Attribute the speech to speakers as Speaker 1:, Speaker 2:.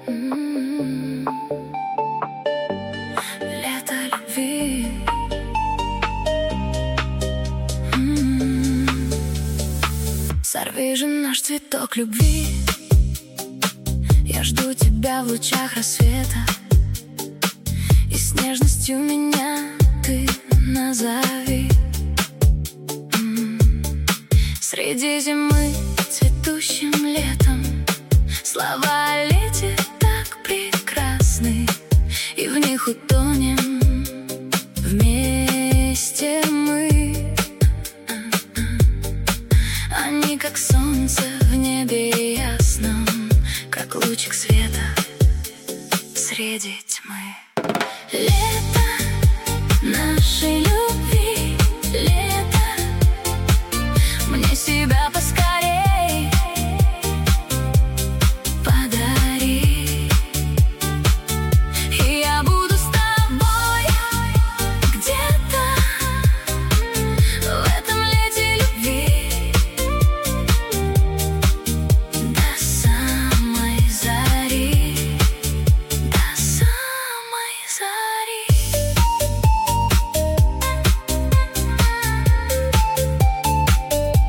Speaker 1: Лето любви. Сорви же наш цветок любви. Я жду тебя в лучах рассвета, и с нежностью меня ты назови. Среди зимы цветущим летом слова о лете так прекрасны, и в них утонем вместе мы. Они как солнце в небе ясном, как лучик света среди тьмы.